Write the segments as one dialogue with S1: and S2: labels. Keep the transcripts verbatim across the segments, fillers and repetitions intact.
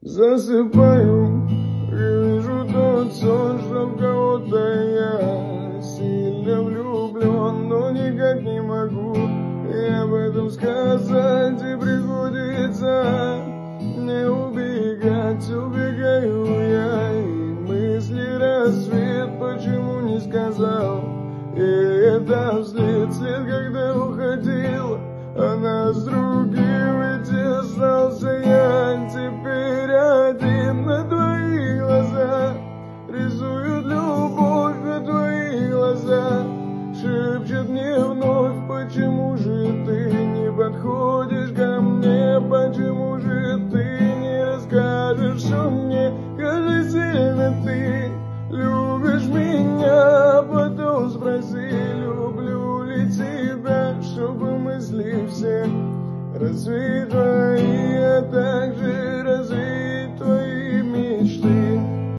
S1: Засыпаю и вижу тот сон, что в кого-то я сильно влюблен, но никак не могу и об этом сказать, и приходится не убегать, убегаю я, и мысли рассвет, почему не сказал, и это вслед, след, когда уходила она с другим, ведь остался я теперь один. На твои глаза рисуют любовь, на твои глаза шепчет мне вновь, почему же ты не подходишь ко мне, почему же ты не расскажешь, что мне, скажи, сильно ты любишь меня, потом спроси, люблю ли тебя, чтобы мысли все развить твои, а также развить твои мечты.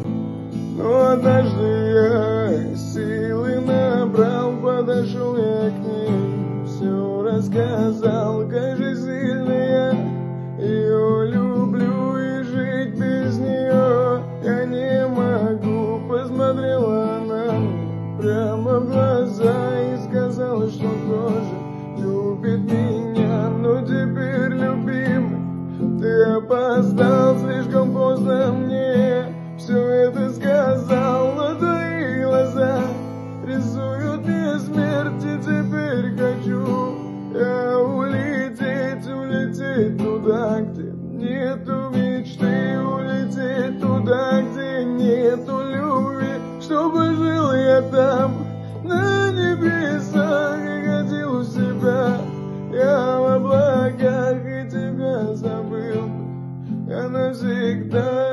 S1: Но однажды я силы набрал, подошел я к ней, все рассказал, как же сильно я ее люблю, и жить без нее я не могу. Посмотрела она мне прямо в глаза и сказала, что тоже любит меня. Но теперь, любимый, ты опоздал, слишком поздно мне все это сказал. На твои глаза рисуют мне смерть, и теперь хочу я улететь, улететь туда, где нету мечты, улететь туда, где нету любви, чтобы жил я там на небесах и ходил у себя я в облаках, и тебя забыл я навсегда.